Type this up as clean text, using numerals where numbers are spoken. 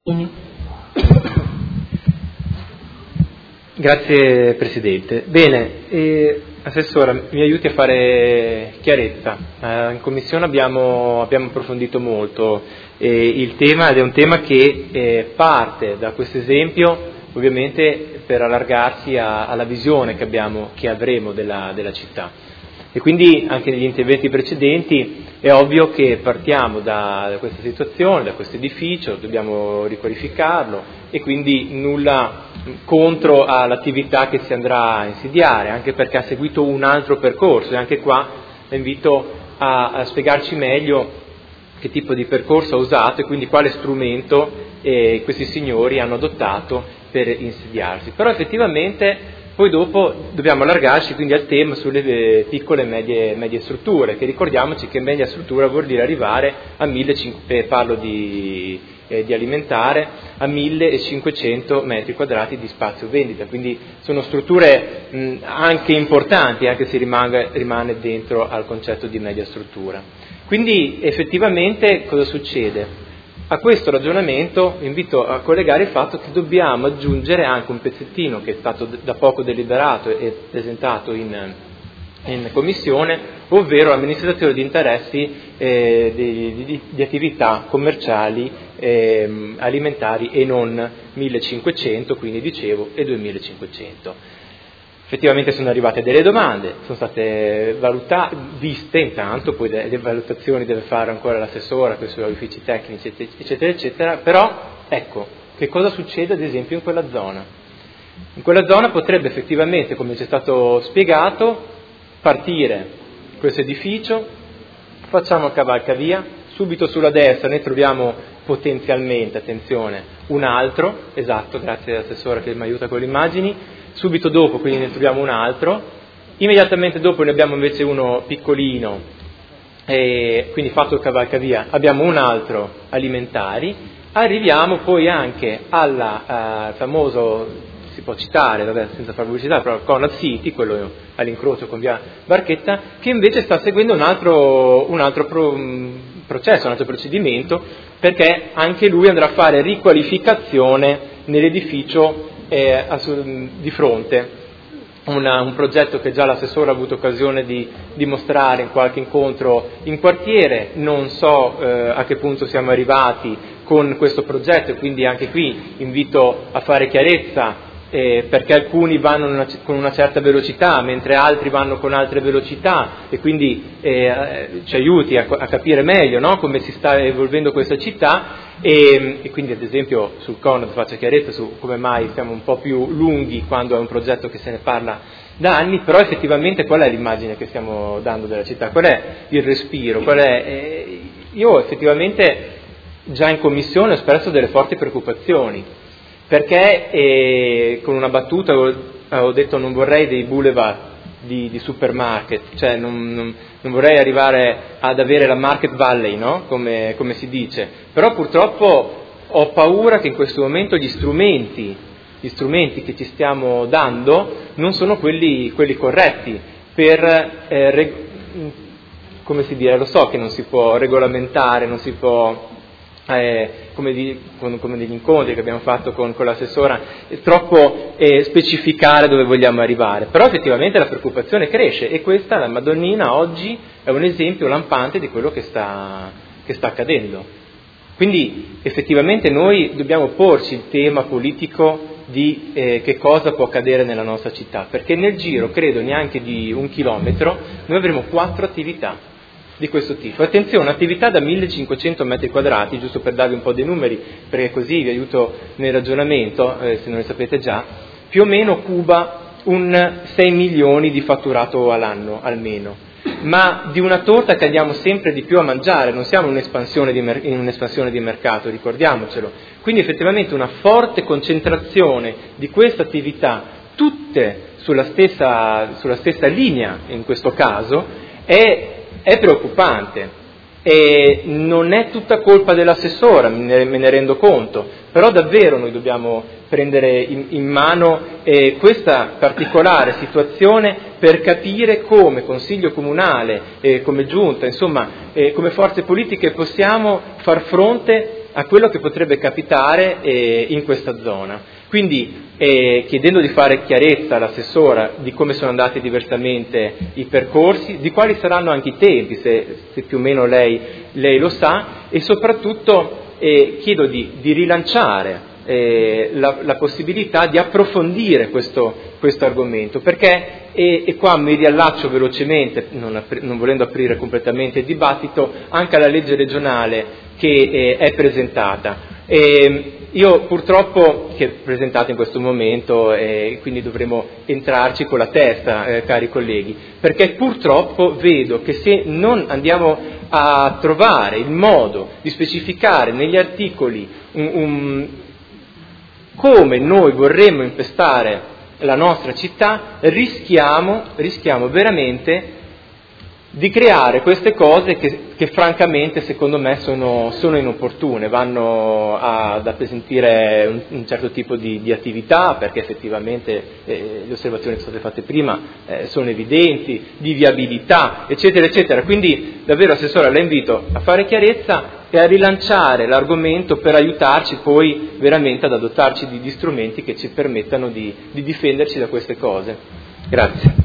Grazie Presidente. Bene, Assessora, mi aiuti a fare chiarezza. In Commissione abbiamo approfondito molto il tema, ed è un tema che parte da questo esempio, ovviamente per allargarsi alla visione che avremo della città. E quindi anche negli interventi precedenti è ovvio che partiamo da questa situazione, da questo edificio, dobbiamo riqualificarlo e quindi nulla contro all'attività che si andrà a insediare, anche perché ha seguito un altro percorso, e anche qua la invito a spiegarci meglio che tipo di percorso ha usato e quindi quale strumento questi signori hanno adottato per insediarsi. Però effettivamente poi dopo dobbiamo allargarci quindi al tema sulle piccole e medie strutture, che ricordiamoci che media struttura vuol dire arrivare a 1.500, parlo di alimentare, a 1.500 metri quadrati di spazio vendita, quindi sono strutture anche importanti, anche se rimane dentro al concetto di media struttura. Quindi effettivamente cosa succede? A questo ragionamento vi invito a collegare il fatto che dobbiamo aggiungere anche un pezzettino che è stato da poco deliberato e presentato in Commissione, ovvero l'amministrazione di interessi di attività commerciali alimentari e non 1.500, quindi dicevo, e 2.500. Effettivamente sono arrivate delle domande, sono state viste intanto, poi le valutazioni deve fare ancora l'assessora con i suoi uffici tecnici, eccetera, eccetera, però ecco, che cosa succede ad esempio in quella zona? In quella zona potrebbe effettivamente, come ci è stato spiegato, partire questo edificio, facciamo cavalcavia, subito sulla destra ne troviamo potenzialmente, attenzione, un altro, esatto, grazie all'assessora che mi aiuta con le immagini, subito dopo quindi ne troviamo un altro, immediatamente dopo ne abbiamo invece uno piccolino, quindi fatto il cavalcavia abbiamo un altro alimentari, arriviamo poi anche al famoso, si può citare, vabbè, senza fare pubblicità, però Conad City, quello all'incrocio con via Barchetta, che invece sta seguendo un altro processo, un altro procedimento, perché anche lui andrà a fare riqualificazione nell'edificio di fronte, un progetto che già l'assessore ha avuto occasione di dimostrare in qualche incontro in quartiere. Non so a che punto siamo arrivati con questo progetto, e quindi anche qui invito a fare chiarezza, perché alcuni vanno con una certa velocità mentre altri vanno con altre velocità, e quindi ci aiuti a capire meglio, no? Come si sta evolvendo questa città, e quindi ad esempio sul Conad faccia chiarezza su come mai siamo un po' più lunghi quando è un progetto che se ne parla da anni, però effettivamente qual è l'immagine che stiamo dando della città, qual è il respiro, io effettivamente già in commissione ho espresso delle forti preoccupazioni, perché con una battuta ho detto non vorrei dei boulevard di supermarket, cioè non vorrei arrivare ad avere la Market Valley, no? Come si dice, però purtroppo ho paura che in questo momento gli strumenti che ci stiamo dando non sono quelli corretti per, come si dice, lo so che non si può regolamentare, non si può come degli incontri che abbiamo fatto con l'assessora, troppo specificare dove vogliamo arrivare, però effettivamente la preoccupazione cresce, e questa, la Madonnina oggi è un esempio lampante di quello che sta accadendo. Quindi effettivamente noi dobbiamo porci il tema politico di che cosa può accadere nella nostra città, perché nel giro, credo neanche di 1 chilometro, noi avremo 4 attività di questo tipo. Attenzione, un'attività da 1.500 metri quadrati, giusto per darvi un po' dei numeri, perché così vi aiuto nel ragionamento, se non li sapete già, più o meno cuba un 6 milioni di fatturato all'anno, almeno. Ma di una torta che andiamo sempre di più a mangiare, non siamo in un'espansione di mercato, ricordiamocelo. Quindi effettivamente una forte concentrazione di queste attività, tutte sulla stessa linea in questo caso, è preoccupante, e non è tutta colpa dell'assessora, me ne rendo conto, però davvero noi dobbiamo prendere in mano questa particolare situazione per capire come Consiglio Comunale, come Giunta, insomma come forze politiche possiamo far fronte a quello che potrebbe capitare in questa zona. Quindi chiedendo di fare chiarezza all'assessora di come sono andati diversamente i percorsi, di quali saranno anche i tempi, se più o meno lei lo sa, e soprattutto chiedo di rilanciare la possibilità di approfondire questo argomento, perché, e qua mi riallaccio velocemente, non volendo aprire completamente il dibattito, anche alla legge regionale che è presentata. Io purtroppo, che è presentata in questo momento, quindi dovremo entrarci con la testa, cari colleghi, perché purtroppo vedo che se non andiamo a trovare il modo di specificare negli articoli come noi vorremmo impostare la nostra città, rischiamo veramente di creare queste cose che francamente secondo me sono inopportune, vanno ad appesantire un certo tipo di attività, perché effettivamente le osservazioni che sono state fatte prima sono evidenti, di viabilità, eccetera, eccetera. Quindi davvero, Assessora, la invito a fare chiarezza e a rilanciare l'argomento per aiutarci poi veramente ad adottarci di strumenti che ci permettano di difenderci da queste cose. Grazie.